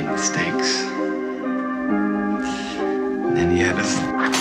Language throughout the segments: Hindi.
mistakes. And you had to...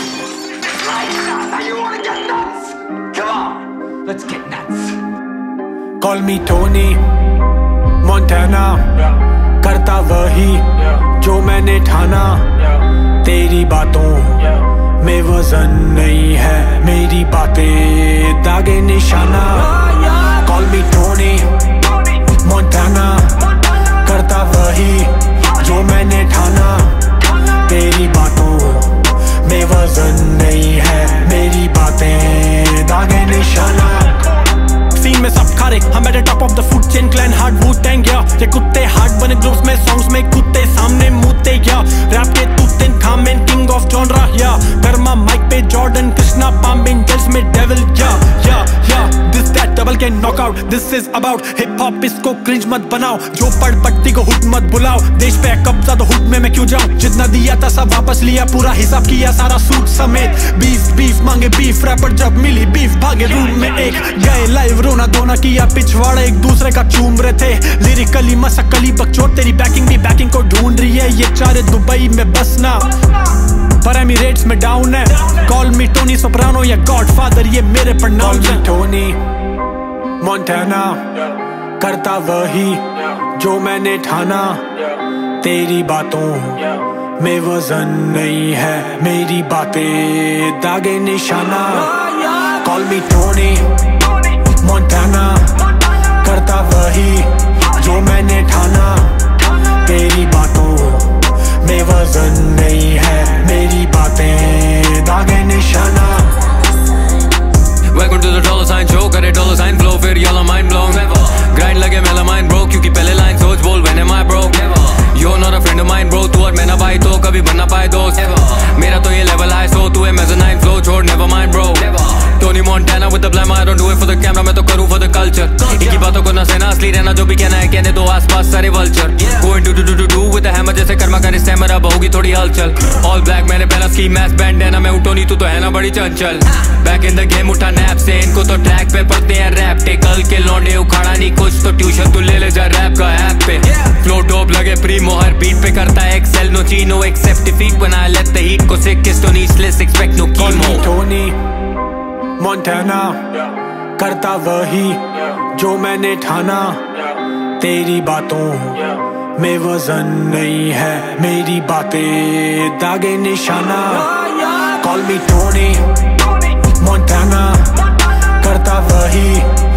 You wanna get nuts? Come on, let's get nuts. Call me Tony Montana, करता वही जो मैंने ठाना। तेरी बातों में वजन नहीं है, मेरी बातें दागे निशाना। Call me Tony Montana, करता वही जो मैंने ठाना। तेरी बातों में वजन नहीं है, मेरी बातें दागे निशाना। सीन में सब खारे, हम at top of the food chain, clan hard wood tang या ये कुत्ते हार्ड बने ग्रुप्स में, सॉन्ग्स में कुत्ते सामने मुते या रैप के Tutankhamun, king of genre या कर्मा माइक पे जॉर्डन कृष्णा पाम्बिन जेल्स में डेविल या this that double can knockout. This is about hip hop, इसको क्रिंज मत बनाओ, जो पढ़ पट्टी को हुड मत बुलाओ। देश पे कब्जा तो हुड में मैं क्यों जाऊं, जितना दिया था सब वापस लिया, पूरा हिसाब किया सारा सूट समेत। बीफ मांगे बीफ, रैपर जब मिली बीफ भागे रूम में एक, गए लाइव रोना धोना किया, पिछवाड़े एक दूसरे का चूम रहे थे। लिरिकली मसकली बकचोद, तेरी बैकिंग भी बैकिंग को ढूंढ रही है। ये चारे दुबई में बसना पर एमिरेट्स में डाउन है। कॉल मी टोनी सोप्रानो या गॉडफादर, ये मेरे प्रनाम है। टोनी मोंटाना, करता वही जो मैंने ठाना। तेरी बातों में वजन नहीं है, मेरी बातें दागे निशाना। कॉल मी टोनी मोंटाना, करता वही जो मैंने ठाना। तेरी बातों में वजन नहीं है, मेरी बातें दागे निशाना। Welcome to the dollar sign show, करे dollar sign flow, फिर yellow mind blown. Grind लगे मेरा mind bro, क्योंकि पहले line सोच बोल when am I broke? You're not a friend of mine bro, तू और मैं ना भाई तो कभी बनना पाए दोस्त। मेरा तो ये level high so तू है mezzanine flow, छोड़ never mind bro. Tony Montana with the blam, I don't do it for the camera, मैं तो करूँ for the culture. इनकी बातों को ना सहना, असली रहना जो भी कहना है कहने दो आसपास सारे vulture. Going to with the hammer, जैसे कर्मा करे सैमर, अब होगी थोड़ी हलचल। All black मैंने पहला ski mask bandana, मैं उठोनी तू तो है ना बड़ी चंचल। Back in the game उठा नैप से, इनको तो ट्रैक पे पढ़ते हैं रैप। टेकल के लौंडे उखाड़ा नहीं कुछ तो ट्यूशन तू ले ले जा रैप का ऐप पे। फ्लो डोप लगे प्रीमो, हर बीट पे करता है excel, no chino accept defeat, बना let the heat को sick kiss to needless expect no chemo. Tony Montana, करता वही जो मैंने ठाना। तेरी बातों में वजन नहीं है, मेरी बातें दागे निशाना। कॉल मी टोनी मोंटाना, करता वही